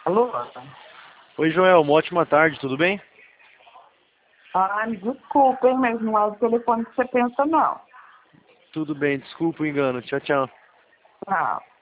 Alô? Oi, Joel, uma ótima tarde, tudo bem? Ah, me desculpa, hein, mas não é o telefone que você pensa, não. Tudo bem, desculpa o engano. Tchau, tchau. Não.